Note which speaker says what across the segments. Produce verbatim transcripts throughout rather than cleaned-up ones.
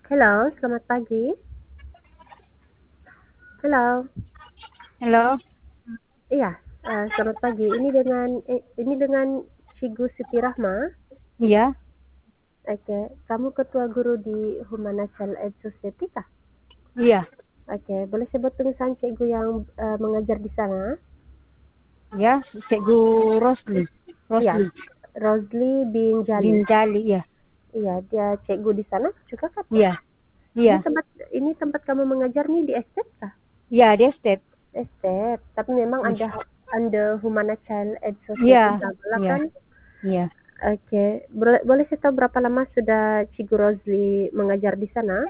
Speaker 1: Halo, selamat pagi. Halo.
Speaker 2: Halo.
Speaker 1: Iya, eee, selamat pagi. Ini dengan i ini dengan Cigu Siti Rahma?
Speaker 2: Iya.
Speaker 1: Oke, kamu ketua guru di Humana Child Aid Society kah?
Speaker 2: Iya.
Speaker 1: Oke, boleh sebut perusahaan cikgu yang, eee, mengajar di sana?
Speaker 2: Ya, Cikgu Rosli.
Speaker 1: Iya,
Speaker 2: Rosli.
Speaker 1: Rosli bin Jali.
Speaker 2: Bin Jali, iya.
Speaker 1: Iya, dia cikgu di sana juga kah, Teh?
Speaker 2: Iya.
Speaker 1: Ini
Speaker 2: Iya.
Speaker 1: tempat ini tempat kamu mengajar nih di estate kah?
Speaker 2: Iya, di estate.
Speaker 1: Estate, tapi memang
Speaker 2: Hmm.
Speaker 1: ada under Humana Child Aid Society
Speaker 2: Iya.
Speaker 1: Sabala
Speaker 2: Iya.
Speaker 1: kan?
Speaker 2: Iya.
Speaker 1: Oke, bole boleh saya tahu berapa lama sudah Cigu Rosli mengajar di sana?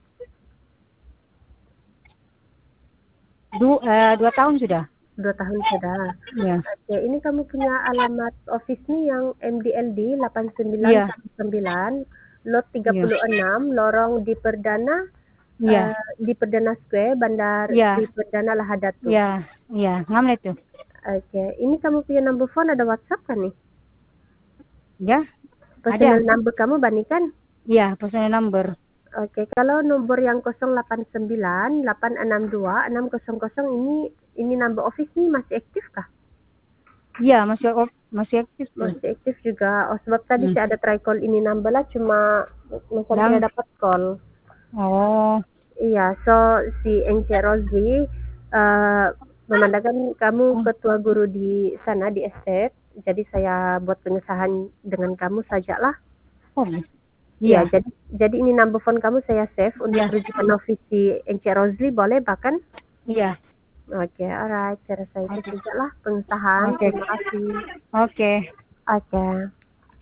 Speaker 2: Du eee, dua tahun sudah.
Speaker 1: dua tahun sudah.
Speaker 2: Iya.
Speaker 1: Oke, ini kamu punya alamat office nih yang M D L D delapan sembilan
Speaker 2: Iya.
Speaker 1: satu sembilan, lot tiga
Speaker 2: Iya.
Speaker 1: puluh enam, lorong di Perdana,
Speaker 2: Iya.
Speaker 1: eee, di Perdana Square, Bandar
Speaker 2: Iya.
Speaker 1: di Perdana Lahadatu.
Speaker 2: Iya. Iya, ngam itu.
Speaker 1: Oke, ini kamu punya number phone ada WhatsApp kan nih?
Speaker 2: Iya,
Speaker 1: Personal
Speaker 2: ada.
Speaker 1: number kamu Bani kan?
Speaker 2: Iya, personal number.
Speaker 1: Oke, kalau nomor yang nol delapan sembilan delapan enam dua enam nol nol ini ini number office nih masih aktif kah?
Speaker 2: Iya, masih op masih aktif tuh.
Speaker 1: Masih aktif juga. Oh, sebab tadi
Speaker 2: Hmm.
Speaker 1: saya ada try call ini number lah cuma macam
Speaker 2: Yang
Speaker 1: tidak dapat call.
Speaker 2: Oh.
Speaker 1: Iya, so si Encik Rosli eee, memandangkan kamu
Speaker 2: Oh.
Speaker 1: ketua guru di sana di estate, jadi saya buat pengesahan dengan kamu sajalah.
Speaker 2: Oh,
Speaker 1: Iya,
Speaker 2: iya.
Speaker 1: jadi jadi ini number phone kamu saya save untuk
Speaker 2: Iya.
Speaker 1: rujukan office si Encik Rosli boleh bahkan?
Speaker 2: Iya.
Speaker 1: Oke, alright, saya rasa itu
Speaker 2: Oke.
Speaker 1: sajalah pengesahan.
Speaker 2: Oke.
Speaker 1: Terima kasih.
Speaker 2: Oke.
Speaker 1: Oke.